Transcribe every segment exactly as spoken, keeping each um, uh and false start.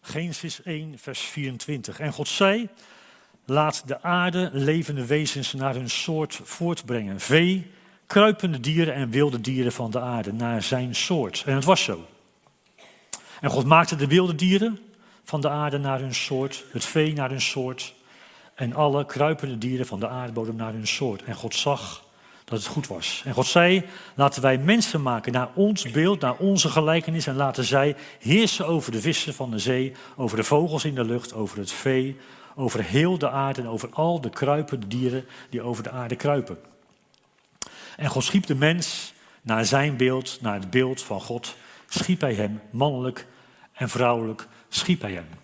Genesis één, vers vierentwintig. En God zei, laat de aarde levende wezens naar hun soort voortbrengen. Vee, kruipende dieren en wilde dieren van de aarde naar zijn soort. En het was zo. En God maakte de wilde dieren van de aarde naar hun soort, het vee naar hun soort en alle kruipende dieren van de aardbodem naar hun soort. En God zag dat het goed was. En God zei, laten wij mensen maken naar ons beeld, naar onze gelijkenis en laten zij heersen over de vissen van de zee, over de vogels in de lucht, over het vee, over heel de aarde en over al de kruipende dieren die over de aarde kruipen. En God schiep de mens naar zijn beeld, naar het beeld van God, schiep hij hem, mannelijk en vrouwelijk schiep hij hem.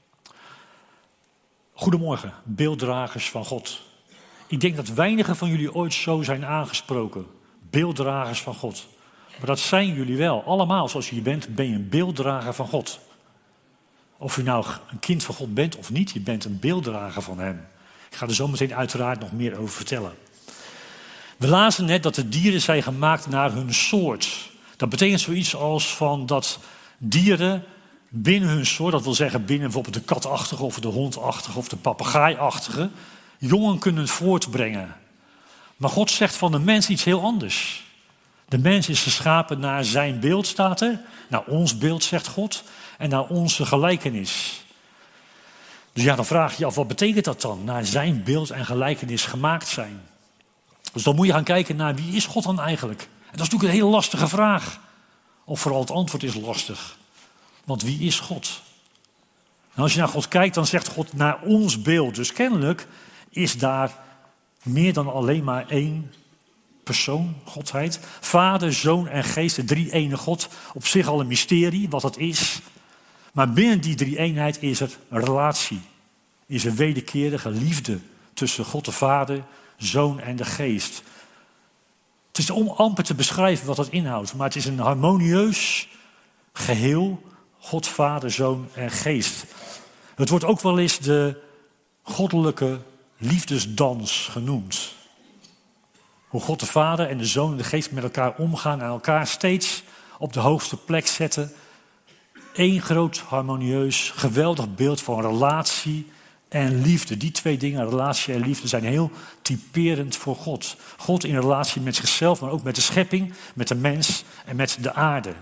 Goedemorgen, beelddragers van God. Ik denk dat weinigen van jullie ooit zo zijn aangesproken. Beelddragers van God. Maar dat zijn jullie wel. Allemaal zoals je bent, ben je een beelddrager van God. Of je nou een kind van God bent of niet, je bent een beelddrager van hem. Ik ga er zo meteen uiteraard nog meer over vertellen. We lazen net dat de dieren zijn gemaakt naar hun soort. Dat betekent zoiets als van dat dieren binnen hun soort, dat wil zeggen binnen bijvoorbeeld de katachtige of de hondachtige of de papegaaiachtige, jongen kunnen voortbrengen. Maar God zegt van de mens iets heel anders. De mens is geschapen naar zijn beeld, staat er. Naar ons beeld, zegt God. En naar onze gelijkenis. Dus ja, dan vraag je je af, wat betekent dat dan? Naar zijn beeld en gelijkenis gemaakt zijn. Dus dan moet je gaan kijken naar wie is God dan eigenlijk? En dat is natuurlijk een hele lastige vraag. Of vooral het antwoord is lastig. Want wie is God? En als je naar God kijkt, dan zegt God naar ons beeld. Dus kennelijk is daar meer dan alleen maar één persoon, Godheid. Vader, Zoon en Geest, de drie-ene God. Op zich al een mysterie, wat dat is. Maar binnen die drie-eenheid is er een relatie. Is er wederkerige liefde tussen God de Vader, Zoon en de Geest. Het is om amper te beschrijven wat dat inhoudt. Maar het is een harmonieus geheel. God, Vader, Zoon en Geest. Het wordt ook wel eens de goddelijke liefdesdans genoemd. Hoe God de Vader en de Zoon en de Geest met elkaar omgaan en elkaar steeds op de hoogste plek zetten. Eén groot harmonieus, geweldig beeld van relatie en liefde. Die twee dingen, relatie en liefde, zijn heel typerend voor God. God in relatie met zichzelf, maar ook met de schepping, met de mens en met de aarde.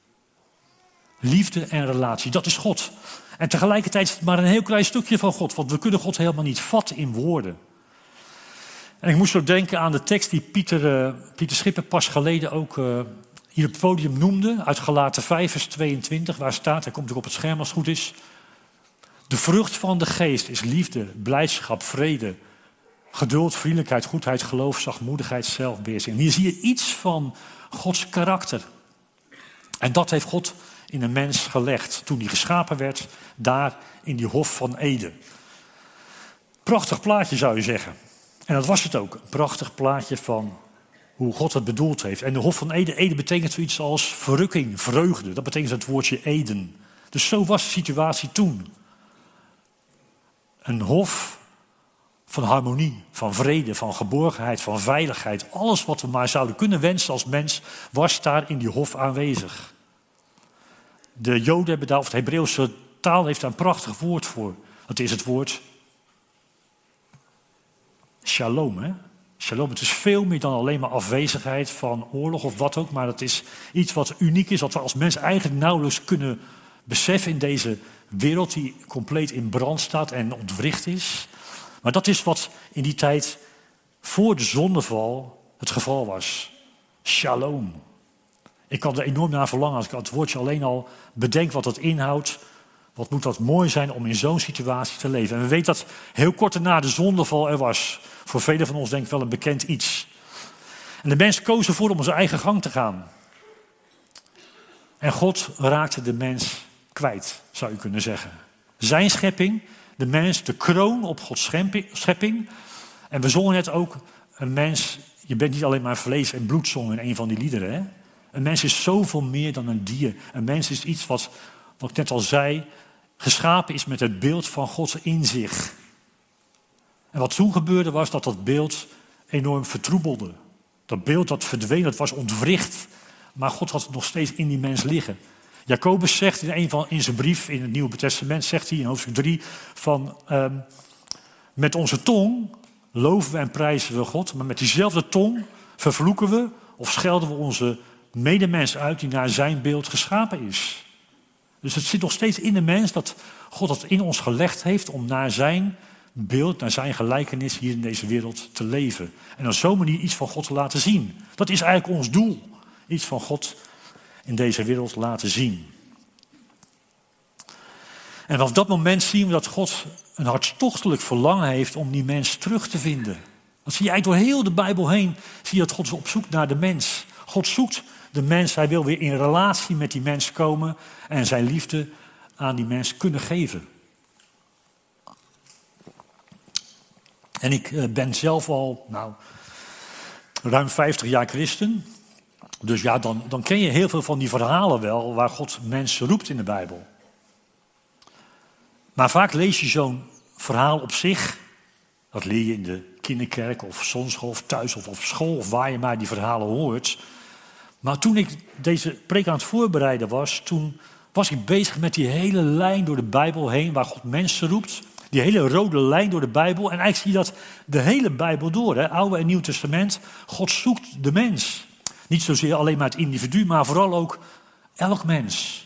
Liefde en relatie, dat is God. En tegelijkertijd is het maar een heel klein stukje van God, want we kunnen God helemaal niet vatten in woorden. En ik moest ook denken aan de tekst die Pieter, uh, Pieter Schipper pas geleden ook uh, hier op het podium noemde, uit Galaten vijf, vers tweeëntwintig, waar staat, hij komt ook op het scherm als het goed is. De vrucht van de geest is liefde, blijdschap, vrede, geduld, vriendelijkheid, goedheid, geloof, zachtmoedigheid, zelfbeheersing. En hier zie je iets van Gods karakter. En dat heeft God in een mens gelegd toen hij geschapen werd, daar in die hof van Eden. Prachtig plaatje zou je zeggen. En dat was het ook, een prachtig plaatje van hoe God het bedoeld heeft. En de hof van Eden, Eden betekent zoiets als verrukking, vreugde. Dat betekent het woordje Eden. Dus zo was de situatie toen. Een hof van harmonie, van vrede, van geborgenheid, van veiligheid. Alles wat we maar zouden kunnen wensen als mens was daar in die hof aanwezig. De Joden hebben daar, of de Hebreeuwse taal heeft daar een prachtig woord voor. Dat is het woord shalom. Hè? Shalom, het is veel meer dan alleen maar afwezigheid van oorlog of wat ook. Maar het is iets wat uniek is, wat we als mens eigenlijk nauwelijks kunnen beseffen in deze wereld die compleet in brand staat en ontwricht is. Maar dat is wat in die tijd voor de zondeval het geval was. Shalom. Ik kan er enorm naar verlangen als ik het woordje alleen al bedenk wat dat inhoudt. Wat moet dat mooi zijn om in zo'n situatie te leven. En we weten dat heel kort daarna de zondeval er was. Voor velen van ons denk ik wel een bekend iets. En de mens koos ervoor om zijn eigen gang te gaan. En God raakte de mens kwijt, zou je kunnen zeggen. Zijn schepping, de mens, de kroon op Gods schepping. En we zongen net ook, een mens, je bent niet alleen maar vlees en bloed, zongen in een van die liederen. Hè? Een mens is zoveel meer dan een dier. Een mens is iets wat, wat ik net al zei, geschapen is met het beeld van God in zich. En wat toen gebeurde was dat dat beeld enorm vertroebelde. Dat beeld dat verdween, dat was ontwricht. Maar God had het nog steeds in die mens liggen. Jacobus zegt in, een van, in zijn brief in het Nieuwe Testament, zegt hij in hoofdstuk drie, van um, met onze tong loven we en prijzen we God, maar met diezelfde tong vervloeken we of schelden we onze medemens uit die naar zijn beeld geschapen is. Dus het zit nog steeds in de mens dat God dat in ons gelegd heeft om naar zijn beeld, naar zijn gelijkenis hier in deze wereld te leven. En op zo'n manier iets van God te laten zien. Dat is eigenlijk ons doel. Iets van God in deze wereld laten zien. En vanaf dat moment zien we dat God een hartstochtelijk verlangen heeft om die mens terug te vinden. Dat zie je eigenlijk door heel de Bijbel heen. Zie je dat God is op zoek naar de mens. God zoekt de mens. Hij wil weer in relatie met die mens komen. En zijn liefde aan die mens kunnen geven. En ik ben zelf al nou, ruim vijftig jaar christen. Dus ja, dan, dan ken je heel veel van die verhalen wel waar God mensen roept in de Bijbel. Maar vaak lees je zo'n verhaal op zich. Dat leer je in de kinderkerk of zondschool of thuis of op school of waar je maar die verhalen hoort. Maar toen ik deze preek aan het voorbereiden was, toen was ik bezig met die hele lijn door de Bijbel heen waar God mensen roept. Die hele rode lijn door de Bijbel. En eigenlijk zie je dat de hele Bijbel door, hè? Oude en Nieuw Testament. God zoekt de mens. Niet zozeer alleen maar het individu, maar vooral ook elk mens.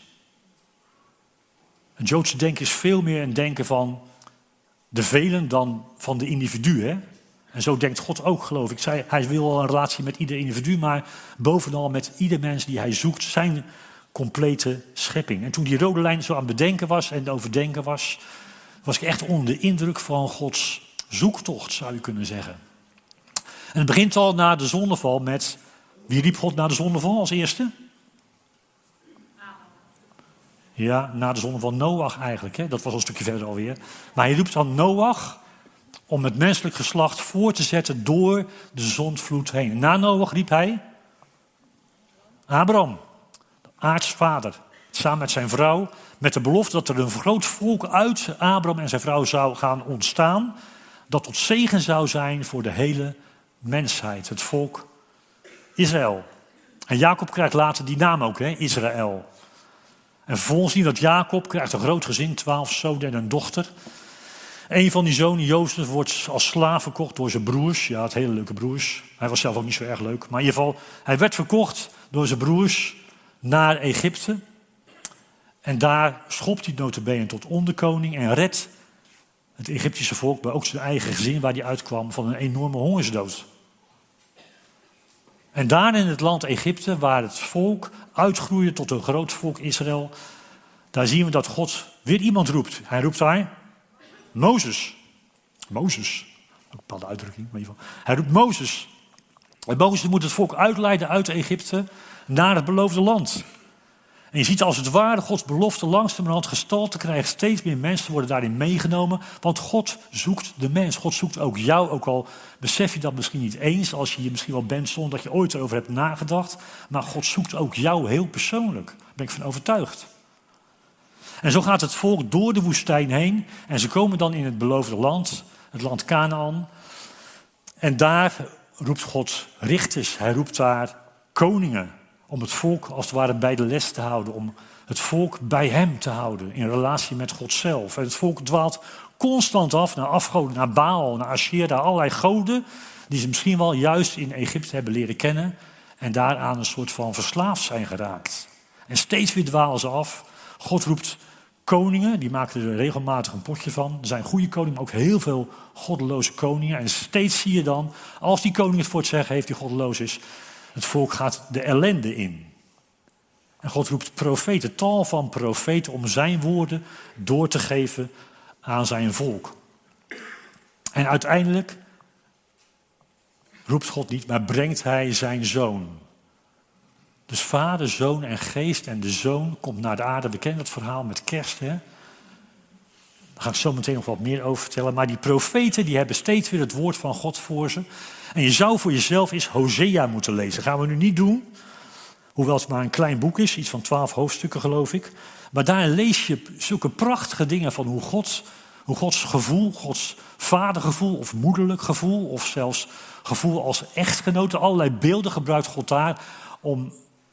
Het Joodse denken is veel meer een denken van de velen dan van de individuen. En zo denkt God ook, geloof ik. Zij, hij wil wel een relatie met ieder individu, maar bovenal met ieder mens die hij zoekt, zijn complete schepping. En toen die rode lijn zo aan het bedenken was en overdenken was, was ik echt onder de indruk van Gods zoektocht, zou je kunnen zeggen. En het begint al na de zondeval met, wie riep God na de zondeval als eerste? Ja, na de zonde van Noach eigenlijk. Hè? Dat was al een stukje verder alweer. Maar hij roept dan Noach om het menselijk geslacht voor te zetten door de zondvloed heen. Na Noach riep hij Abraham, de aartsvader, samen met zijn vrouw, met de belofte dat er een groot volk uit Abraham en zijn vrouw zou gaan ontstaan, dat tot zegen zou zijn voor de hele mensheid, het volk Israël. En Jacob krijgt later die naam ook, hè? Israël. En vervolgens zien we dat Jacob krijgt een groot gezin, twaalf zonen en een dochter. Een van die zonen, Jozef, wordt als slaaf verkocht door zijn broers. Ja, het hele leuke broers. Hij was zelf ook niet zo erg leuk. Maar in ieder geval, hij werd verkocht door zijn broers naar Egypte. En daar schopt hij nota bene tot onderkoning en redt het Egyptische volk, maar ook zijn eigen gezin waar hij uitkwam, van een enorme hongersdood. En daar in het land Egypte, waar het volk uitgroeide tot een groot volk Israël, daar zien we dat God weer iemand roept. Hij roept daar Mozes. Mozes. Een bepaalde uitdrukking, maar in ieder geval. Hij roept Mozes. En Mozes moet het volk uitleiden uit Egypte naar het beloofde land. En je ziet als het ware Gods belofte langzamerhand gestalte krijgt. Steeds meer mensen worden daarin meegenomen. Want God zoekt de mens. God zoekt ook jou. Ook al besef je dat misschien niet eens. Als je hier misschien wel bent zonder dat je ooit erover hebt nagedacht. Maar God zoekt ook jou heel persoonlijk. Daar ben ik van overtuigd. En zo gaat het volk door de woestijn heen. En ze komen dan in het beloofde land. Het land Kanaan. En daar roept God richters. Hij roept daar koningen. Om het volk als het ware bij de les te houden. Om het volk bij hem te houden. In relatie met God zelf. En het volk dwaalt constant af naar afgoden. Naar Baal, naar Asherah. Allerlei goden. Die ze misschien wel juist in Egypte hebben leren kennen. En daaraan een soort van verslaafd zijn geraakt. En steeds weer dwalen ze af. God roept koningen. Die maken er regelmatig een potje van. Er zijn goede koningen, maar ook heel veel goddeloze koningen. En steeds zie je dan, als die koning het voor het zeggen heeft die goddeloos is, het volk gaat de ellende in. En God roept profeten, tal van profeten, om zijn woorden door te geven aan zijn volk. En uiteindelijk roept God niet, maar brengt hij zijn zoon. Dus Vader, Zoon en Geest en de Zoon komt naar de aarde. We kennen het verhaal met kerst, hè? Daar ga ik zo meteen nog wat meer over vertellen. Maar die profeten die hebben steeds weer het woord van God voor ze. En je zou voor jezelf eens Hosea moeten lezen. Dat gaan we nu niet doen. Hoewel het maar een klein boek is. Iets van twaalf hoofdstukken geloof ik. Maar daar lees je zulke prachtige dingen van hoe, God, hoe Gods gevoel, Gods vadergevoel of moederlijk gevoel. Of zelfs gevoel als echtgenote. Allerlei beelden gebruikt God daar om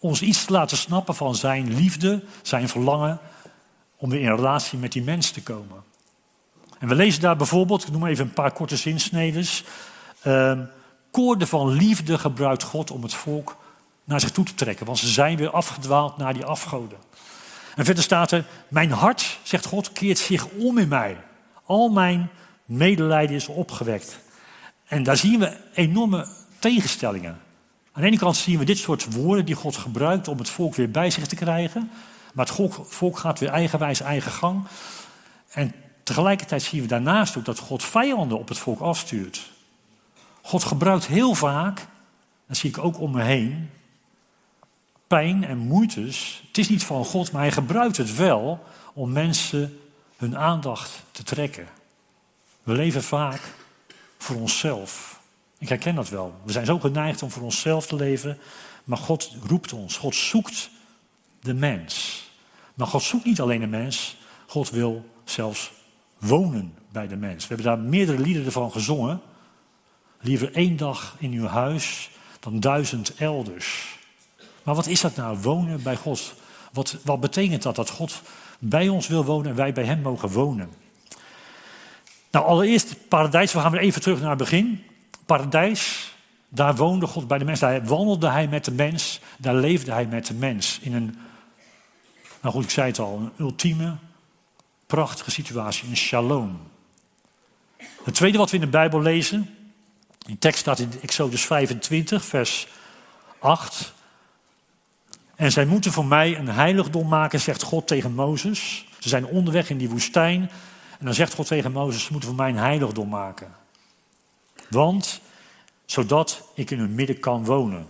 ons iets te laten snappen van zijn liefde, zijn verlangen om weer in relatie met die mens te komen. En we lezen daar bijvoorbeeld, ik noem even een paar korte zinsnedes. Uh, koorden van liefde gebruikt God om het volk naar zich toe te trekken. Want ze zijn weer afgedwaald naar die afgoden. En verder staat er, mijn hart, zegt God, keert zich om in mij. Al mijn medelijden is opgewekt. En daar zien we enorme tegenstellingen. Aan de ene kant zien we dit soort woorden die God gebruikt om het volk weer bij zich te krijgen. Maar het volk gaat weer eigenwijs eigen gang. En tegelijkertijd zien we daarnaast ook dat God vijanden op het volk afstuurt. God gebruikt heel vaak, dat zie ik ook om me heen, pijn en moeites. Het is niet van God, maar hij gebruikt het wel om mensen hun aandacht te trekken. We leven vaak voor onszelf. Ik herken dat wel. We zijn zo geneigd om voor onszelf te leven, maar God roept ons. God zoekt de mens. Maar God zoekt niet alleen de mens, God wil zelfs wonen bij de mens. We hebben daar meerdere liederen van gezongen. Liever één dag in uw huis dan duizend elders. Maar wat is dat nou, wonen bij God? Wat, wat betekent dat, dat God bij ons wil wonen en wij bij hem mogen wonen? Nou, allereerst het paradijs. We gaan weer even terug naar het begin. Paradijs, daar woonde God bij de mens. Daar wandelde hij met de mens. Daar leefde hij met de mens. In een, nou goed, ik zei het al, een ultieme, prachtige situatie. Een shalom. Het tweede wat we in de Bijbel lezen. Die tekst staat in Exodus vijfentwintig, vers acht. En zij moeten voor mij een heiligdom maken, zegt God tegen Mozes. Ze zijn onderweg in die woestijn. En dan zegt God tegen Mozes, ze moeten voor mij een heiligdom maken. Want, zodat ik in hun midden kan wonen.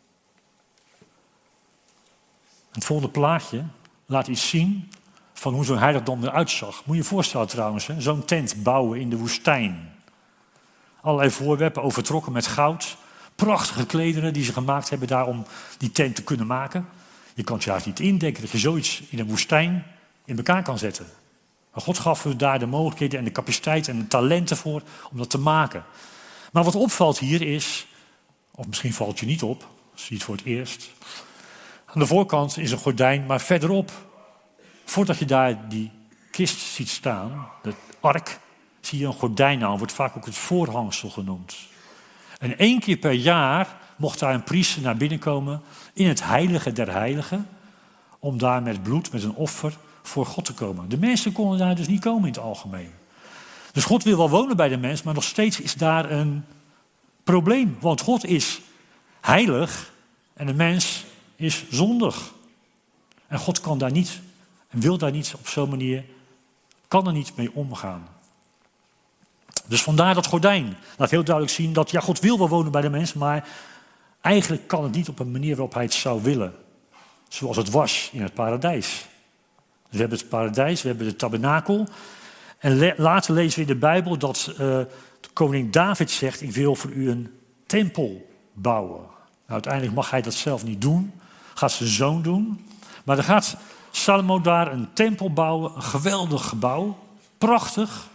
Het volgende plaatje laat iets zien van hoe zo'n heiligdom eruit zag. Moet je je voorstellen trouwens, hè? Zo'n tent bouwen in de woestijn. Allerlei voorwerpen overtrokken met goud. Prachtige klederen die ze gemaakt hebben daar om die tent te kunnen maken. Je kan het je haast niet indenken dat je zoiets in een woestijn in elkaar kan zetten. Maar God gaf we daar de mogelijkheden en de capaciteit en de talenten voor om dat te maken. Maar wat opvalt hier is, of misschien valt je niet op, zie je het voor het eerst. Aan de voorkant is een gordijn, maar verderop, voordat je daar die kist ziet staan, de ark, zie je een gordijn aan, wordt vaak ook het voorhangsel genoemd. En één keer per jaar mocht daar een priester naar binnen komen in het heilige der heiligen, om daar met bloed, met een offer, voor God te komen. De mensen konden daar dus niet komen in het algemeen. Dus God wil wel wonen bij de mens, maar nog steeds is daar een probleem. Want God is heilig en de mens is zondig. En God kan daar niet en wil daar niet op zo'n manier, kan er niet mee omgaan. Dus vandaar dat gordijn. Laat heel duidelijk zien dat ja, God wil wel wonen bij de mens, maar eigenlijk kan het niet op een manier waarop hij het zou willen. Zoals het was in het paradijs. Dus we hebben het paradijs, we hebben de tabernakel. En le- later lezen we in de Bijbel dat uh, de koning David zegt, ik wil voor u een tempel bouwen. Nou, uiteindelijk mag hij dat zelf niet doen, gaat zijn zoon doen. Maar dan gaat Salomo daar een tempel bouwen, een geweldig gebouw, prachtig.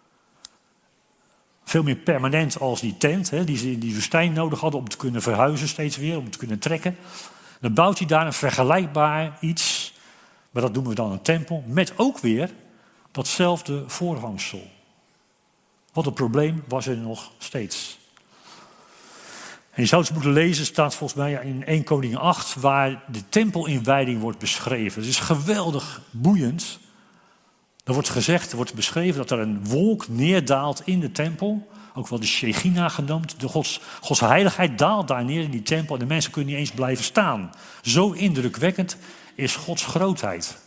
Veel meer permanent als die tent, hè, die ze in die woestijn nodig hadden om te kunnen verhuizen steeds weer, om te kunnen trekken. Dan bouwt hij daar een vergelijkbaar iets, maar dat noemen we dan een tempel, met ook weer datzelfde voorhangsel. Wat een probleem was er nog steeds. En je zou het moeten lezen, staat volgens mij in Eerste Koningen acht, waar de tempelinwijding wordt beschreven. Het is geweldig boeiend. Er wordt gezegd, er wordt beschreven dat er een wolk neerdaalt in de tempel. Ook wel de Shechina genoemd. De Gods, Gods heiligheid daalt daar neer in die tempel. En de mensen kunnen niet eens blijven staan. Zo indrukwekkend is Gods grootheid.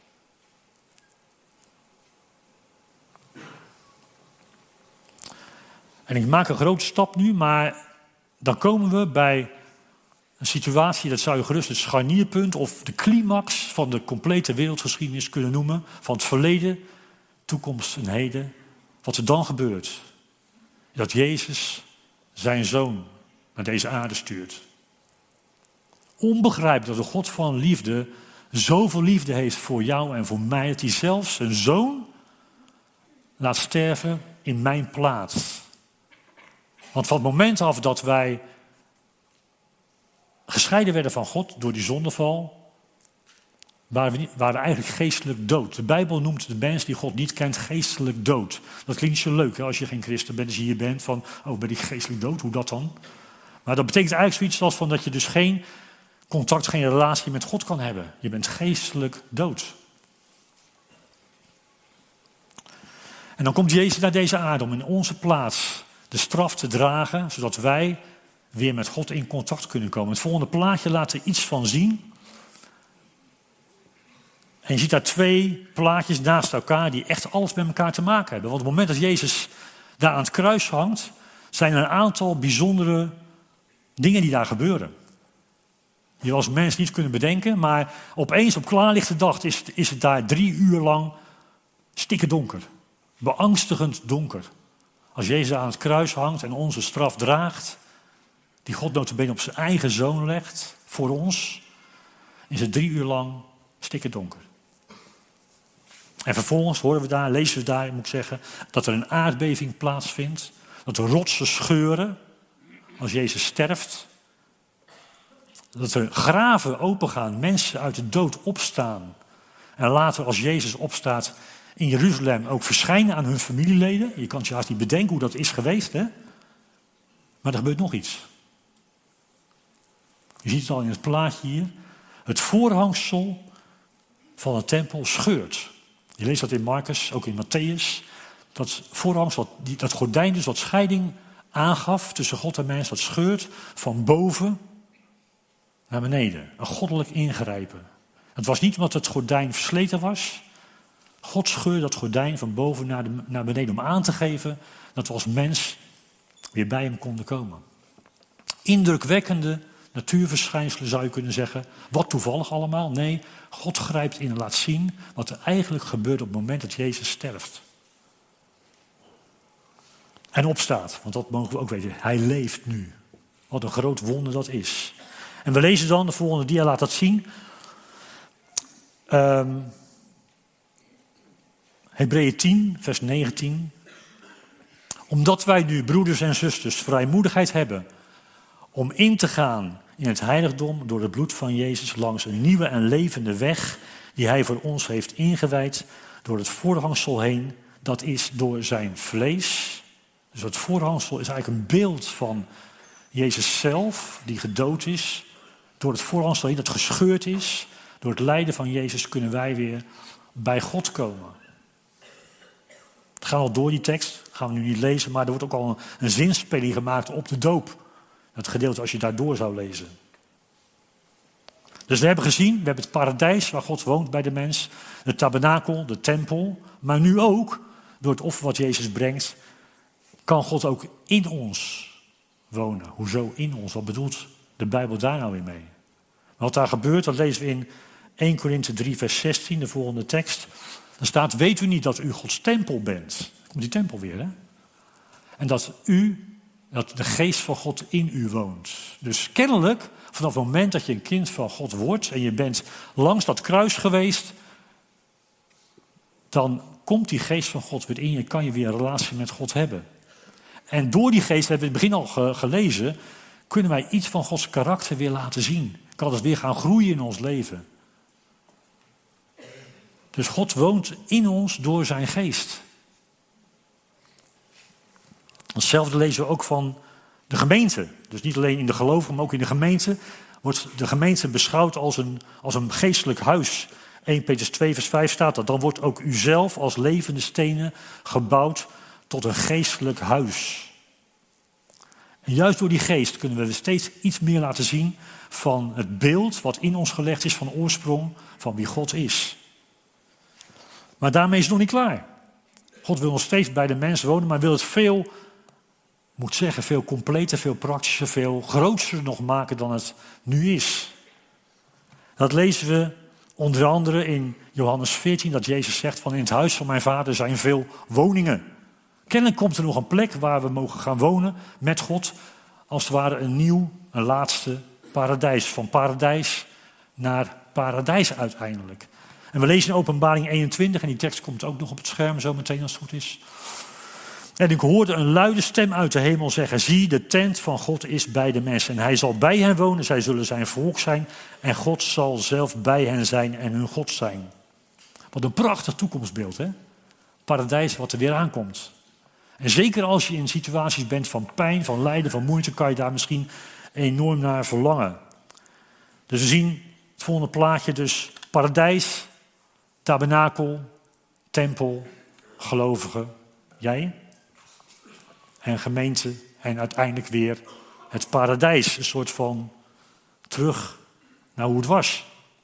En ik maak een grote stap nu, maar dan komen we bij een situatie, dat zou je gerust het scharnierpunt of de climax van de complete wereldgeschiedenis kunnen noemen. Van het verleden, toekomst en heden. Wat er dan gebeurt. Dat Jezus zijn zoon naar deze aarde stuurt. Onbegrijpelijk dat de God van liefde zoveel liefde heeft voor jou en voor mij. Dat hij zelfs zijn zoon laat sterven in mijn plaats. Want van het moment af dat wij gescheiden werden van God door die zondeval, waren we, niet, waren we eigenlijk geestelijk dood. De Bijbel noemt de mens die God niet kent geestelijk dood. Dat klinkt zo leuk hè, als je geen christen bent, als je hier bent van, oh ben ik geestelijk dood, hoe dat dan? Maar dat betekent eigenlijk zoiets als van dat je dus geen contact, geen relatie met God kan hebben. Je bent geestelijk dood. En dan komt Jezus naar deze aarde om in onze plaats de straf te dragen, zodat wij weer met God in contact kunnen komen. Het volgende plaatje laat er iets van zien. En je ziet daar twee plaatjes naast elkaar die echt alles met elkaar te maken hebben. Want op het moment dat Jezus daar aan het kruis hangt, zijn er een aantal bijzondere dingen die daar gebeuren. Die we als mens niet kunnen bedenken, maar opeens op klaarlichte dag is, is het daar drie uur lang stikken donker. Beangstigend donker. Als Jezus aan het kruis hangt en onze straf draagt, die God nota bene op zijn eigen zoon legt voor ons, is het drie uur lang stikken donker. En vervolgens horen we daar, lezen we daar, moet ik zeggen, dat er een aardbeving plaatsvindt, dat de rotsen scheuren als Jezus sterft, dat er graven opengaan, mensen uit de dood opstaan en later als Jezus opstaat in Jeruzalem ook verschijnen aan hun familieleden. Je kan het je haast niet bedenken hoe dat is geweest, hè? Maar er gebeurt nog iets. Je ziet het al in het plaatje hier. Het voorhangsel van de tempel scheurt. Je leest dat in Marcus, ook in Matthäus. Dat voorhangsel, dat gordijn dus wat scheiding aangaf tussen God en mens, dat scheurt van boven naar beneden. Een goddelijk ingrijpen. Het was niet omdat het gordijn versleten was. God scheurde dat gordijn van boven naar, de, naar beneden om aan te geven dat we als mens weer bij hem konden komen. Indrukwekkende natuurverschijnselen zou je kunnen zeggen. Wat toevallig allemaal? Nee, God grijpt in en laat zien wat er eigenlijk gebeurt op het moment dat Jezus sterft. En opstaat, want dat mogen we ook weten. Hij leeft nu. Wat een groot wonder dat is. En we lezen dan, de volgende dia laat dat zien. Um, Hebreeën tien, vers negentien. Omdat wij nu, broeders en zusters, vrijmoedigheid hebben om in te gaan in het heiligdom door het bloed van Jezus langs een nieuwe en levende weg die hij voor ons heeft ingewijd door het voorhangsel heen, dat is door zijn vlees. Dus het voorhangsel is eigenlijk een beeld van Jezus zelf, die gedood is. Door het voorhangsel heen dat gescheurd is, door het lijden van Jezus kunnen wij weer bij God komen. Het gaat al door die tekst, dat gaan we nu niet lezen, maar er wordt ook al een, een zinspeling gemaakt op de doop. Dat gedeelte als je daardoor zou lezen. Dus we hebben gezien, we hebben het paradijs waar God woont bij de mens, de tabernakel, de tempel, maar nu ook, door het offer wat Jezus brengt, kan God ook in ons wonen. Hoezo in ons? Wat bedoelt de Bijbel daar nou weer mee? Wat daar gebeurt, dat lezen we in Eerste Korinthe drie, vers zestien, de volgende tekst. Dan staat, weet u niet dat u Gods tempel bent? Komt die tempel weer, hè? En dat u, dat de geest van God in u woont. Dus kennelijk, vanaf het moment dat je een kind van God wordt en je bent langs dat kruis geweest, dan komt die geest van God weer in je, kan je weer een relatie met God hebben. En door die geest, hebben we in het begin al gelezen, kunnen wij iets van Gods karakter weer laten zien. Kan het weer gaan groeien in ons leven. Dus God woont in ons door zijn geest. Hetzelfde lezen we ook van de gemeente. Dus niet alleen in de gelovigen, maar ook in de gemeente wordt de gemeente beschouwd als een, als een geestelijk huis. Eerste Petrus twee, vers vijf staat dat. Dan wordt ook u zelf als levende stenen gebouwd tot een geestelijk huis. En juist door die geest kunnen we steeds iets meer laten zien van het beeld wat in ons gelegd is van oorsprong van wie God is. Maar daarmee is het nog niet klaar. God wil nog steeds bij de mens wonen, maar wil het veel, moet zeggen, veel completer, veel praktischer, veel groter nog maken dan het nu is. Dat lezen we onder andere in Johannes veertien, dat Jezus zegt van in het huis van mijn vader zijn veel woningen. Kennelijk komt er nog een plek waar we mogen gaan wonen met God, als het ware een nieuw, een laatste paradijs. Van paradijs naar paradijs uiteindelijk. En we lezen in Openbaring eenentwintig, en die tekst komt ook nog op het scherm zo meteen als het goed is. En ik hoorde een luide stem uit de hemel zeggen: zie, de tent van God is bij de mensen. En hij zal bij hen wonen, zij zullen zijn volk zijn. En God zal zelf bij hen zijn en hun God zijn. Wat een prachtig toekomstbeeld, hè? Paradijs wat er weer aankomt. En zeker als je in situaties bent van pijn, van lijden, van moeite, kan je daar misschien enorm naar verlangen. Dus we zien het volgende plaatje, dus paradijs, tabernakel, tempel, gelovigen, jij en gemeente en uiteindelijk weer het paradijs. Een soort van terug naar hoe het was.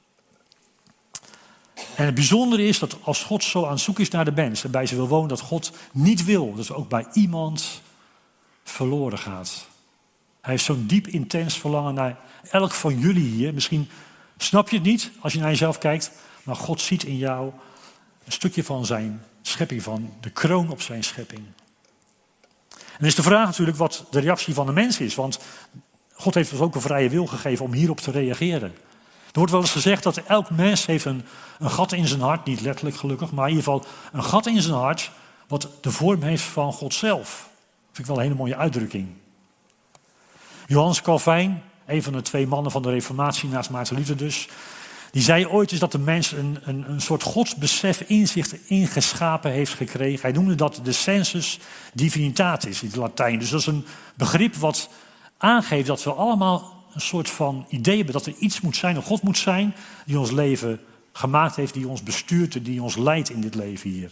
En het bijzondere is dat als God zo aan het zoeken is naar de mens en bij ze wil wonen, dat God niet wil dat er ook bij iemand verloren gaat. Hij heeft zo'n diep intens verlangen naar elk van jullie hier. Misschien snap je het niet als je naar jezelf kijkt, maar God ziet in jou een stukje van zijn schepping, van de kroon op zijn schepping. En dan is de vraag natuurlijk wat de reactie van de mens is, want God heeft ons ook een vrije wil gegeven om hierop te reageren. Er wordt wel eens gezegd dat elk mens heeft een, een gat in zijn hart, niet letterlijk gelukkig, maar in ieder geval een gat in zijn hart wat de vorm heeft van God zelf. Dat vind ik wel een hele mooie uitdrukking. Johannes Calvijn, een van de twee mannen van de Reformatie, naast Maarten Luther dus, die zei ooit eens dat de mens een, een, een soort godsbesef inzicht ingeschapen heeft gekregen. Hij noemde dat de sensus divinitatis in het Latijn. Dus dat is een begrip wat aangeeft dat we allemaal een soort van idee hebben dat er iets moet zijn, een God moet zijn, die ons leven gemaakt heeft, die ons bestuurt, die ons leidt in dit leven hier.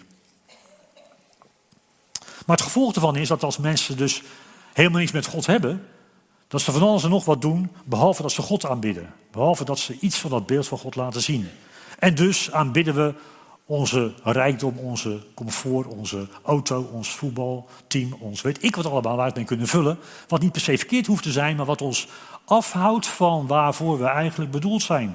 Maar het gevolg ervan is dat als mensen dus helemaal niets met God hebben, dat ze van alles en nog wat doen, behalve dat ze God aanbidden. Behalve dat ze iets van dat beeld van God laten zien. En dus aanbidden we onze rijkdom, onze comfort, onze auto, ons voetbalteam, ons weet ik wat allemaal, waar we het mee kunnen vullen. Wat niet per se verkeerd hoeft te zijn, maar wat ons afhoudt van waarvoor we eigenlijk bedoeld zijn.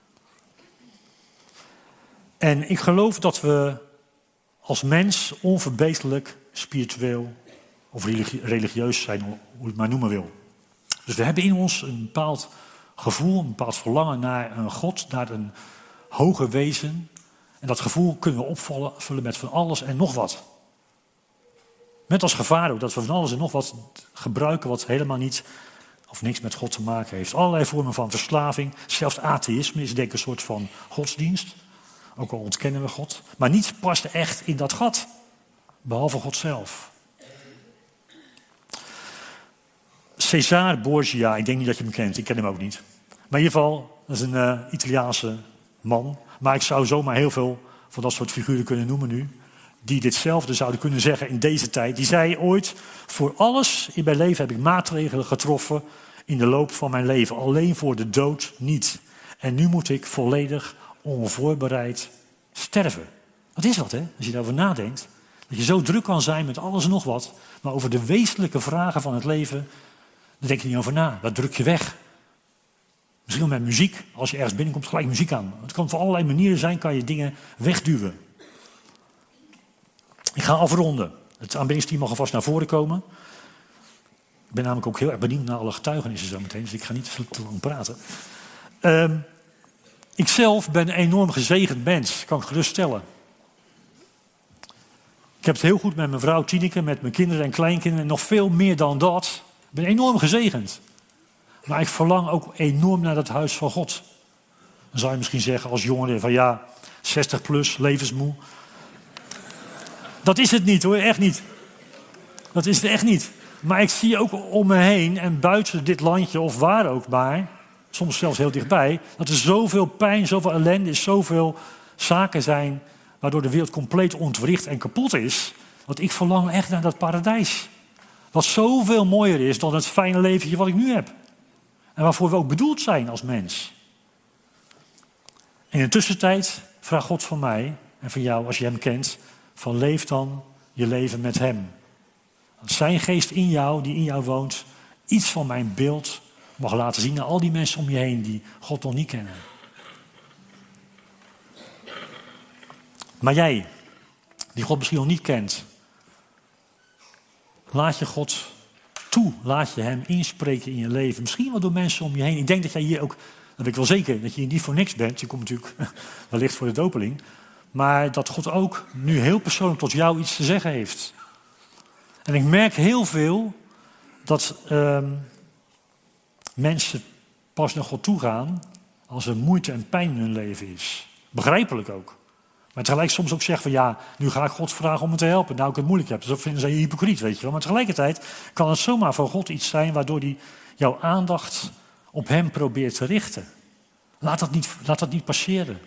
En ik geloof dat we als mens onverbeterlijk, spiritueel of religieus zijn, hoe je het maar noemen wil. Dus we hebben in ons een bepaald gevoel, een bepaald verlangen naar een God, naar een hoger wezen. En dat gevoel kunnen we opvullen met van alles en nog wat. Met als gevaar ook dat we van alles en nog wat gebruiken wat helemaal niet of niks met God te maken heeft. Allerlei vormen van verslaving, zelfs atheïsme is denk ik een soort van godsdienst. Ook al ontkennen we God. Maar niets past echt in dat gat, behalve God zelf. Cesare Borgia, ik denk niet dat je hem kent, ik ken hem ook niet. Maar in ieder geval, dat is een uh, Italiaanse man. Maar ik zou zomaar heel veel van dat soort figuren kunnen noemen nu, die ditzelfde zouden kunnen zeggen in deze tijd. Die zei ooit: voor alles in mijn leven heb ik maatregelen getroffen in de loop van mijn leven. Alleen voor de dood niet. En nu moet ik volledig onvoorbereid sterven. Dat is wat, hè? Als je daarover nadenkt. Dat je zo druk kan zijn met alles en nog wat. Maar over de wezenlijke vragen van het leven, daar denk je niet over na. Dat druk je weg. Misschien met muziek. Als je ergens binnenkomt, gelijk muziek aan. Het kan op allerlei manieren zijn, kan je dingen wegduwen. Ik ga afronden. Het aanbiddingsteam mag alvast naar voren komen. Ik ben namelijk ook heel erg benieuwd naar alle getuigenissen zo meteen. Dus ik ga niet te lang praten. Um, ik zelf ben een enorm gezegend mens. Kan ik geruststellen. Ik heb het heel goed met mijn vrouw Tineke, met mijn kinderen en kleinkinderen. En nog veel meer dan dat. Ik ben enorm gezegend. Maar ik verlang ook enorm naar dat huis van God. Dan zou je misschien zeggen als jongere van ja, zestig plus, levensmoe. Dat is het niet hoor, echt niet. Dat is het echt niet. Maar ik zie ook om me heen en buiten dit landje of waar ook maar, soms zelfs heel dichtbij, dat er zoveel pijn, zoveel ellende is, zoveel zaken zijn waardoor de wereld compleet ontwricht en kapot is. Want ik verlang echt naar dat paradijs. Wat zoveel mooier is dan het fijne leventje wat ik nu heb. En waarvoor we ook bedoeld zijn als mens. In de tussentijd vraagt God van mij en van jou, als je hem kent, van leef dan je leven met hem. Dat zijn geest in jou, die in jou woont, iets van mijn beeld mag laten zien aan al die mensen om je heen die God nog niet kennen. Maar jij, die God misschien nog niet kent, laat je God toe, laat je hem inspreken in je leven. Misschien wel door mensen om je heen. Ik denk dat jij hier ook, dat weet ik wel zeker, dat je hier niet voor niks bent. Je komt natuurlijk wellicht voor de dopeling. Maar dat God ook nu heel persoonlijk tot jou iets te zeggen heeft. En ik merk heel veel dat uh, mensen pas naar God toe gaan als er moeite en pijn in hun leven is. Begrijpelijk ook. Maar tegelijk soms ook zeggen van ja, nu ga ik God vragen om me te helpen. Nou, ik het moeilijk heb. Dus dat vinden ze hypocriet, weet je wel. Maar tegelijkertijd kan het zomaar van God iets zijn waardoor hij jouw aandacht op hem probeert te richten. Laat dat niet, laat dat niet passeren.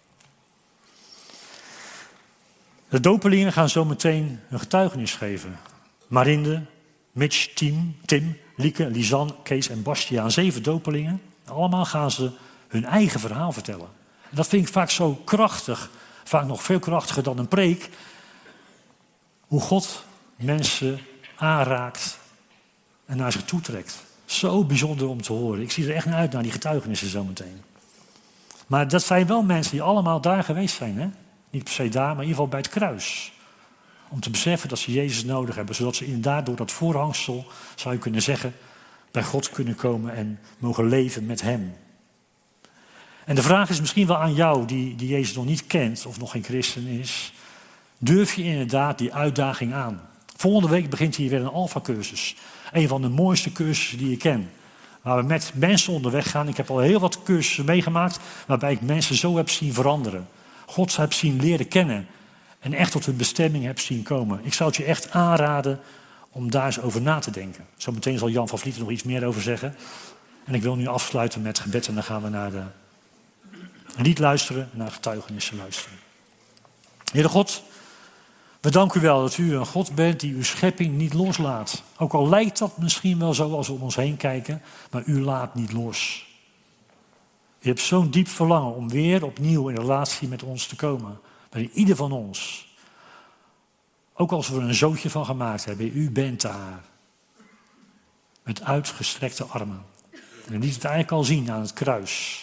De dopelingen gaan zo meteen een getuigenis geven. Marinde, Mitch, Tim, Tim, Lieke, Lisanne, Kees en Bastiaan. Zeven dopelingen. Allemaal gaan ze hun eigen verhaal vertellen. En dat vind ik vaak zo krachtig. Vaak nog veel krachtiger dan een preek. Hoe God mensen aanraakt en naar zich toetrekt. Zo bijzonder om te horen. Ik zie er echt naar uit naar die getuigenissen zometeen. Maar dat zijn wel mensen die allemaal daar geweest zijn. Hè? Niet per se daar, maar in ieder geval bij het kruis. Om te beseffen dat ze Jezus nodig hebben. Zodat ze inderdaad door dat voorhangsel, zou je kunnen zeggen, bij God kunnen komen en mogen leven met hem. En de vraag is misschien wel aan jou, die, die Jezus nog niet kent of nog geen christen is. Durf je inderdaad die uitdaging aan? Volgende week begint hier weer een Alpha-cursus. Een van de mooiste cursussen die ik ken. Waar we met mensen onderweg gaan. Ik heb al heel wat cursussen meegemaakt waarbij ik mensen zo heb zien veranderen. God heb zien leren kennen. En echt tot hun bestemming heb zien komen. Ik zou het je echt aanraden om daar eens over na te denken. Zometeen zal Jan van Vliet er nog iets meer over zeggen. En ik wil nu afsluiten met gebed en dan gaan we naar de lied luisteren en naar getuigenissen luisteren. Heere God, we danken u wel dat u een God bent die uw schepping niet loslaat. Ook al lijkt dat misschien wel zo als we om ons heen kijken, maar u laat niet los. U hebt zo'n diep verlangen om weer opnieuw in relatie met ons te komen. Bij ieder van ons. Ook als we er een zootje van gemaakt hebben, u bent daar. Met uitgestrekte armen. En we lieten het eigenlijk al zien aan het kruis.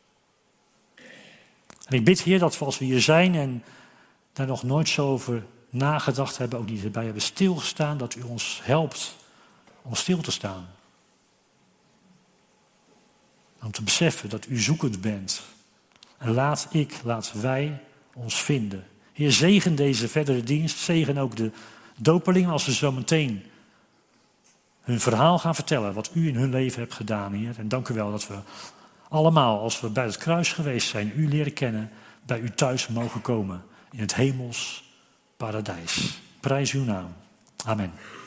En ik bid, Heer, dat we als we hier zijn en daar nog nooit zo over nagedacht hebben, ook niet erbij hebben stilgestaan, dat u ons helpt om stil te staan. Om te beseffen dat u zoekend bent. En laat ik, laat wij ons vinden. Heer, zegen deze verdere dienst, zegen ook de dopelingen als ze zo meteen hun verhaal gaan vertellen, wat u in hun leven hebt gedaan, Heer. En dank u wel dat we allemaal, als we bij het kruis geweest zijn, u leren kennen, bij u thuis mogen komen in het hemels paradijs. Prijs uw naam. Amen.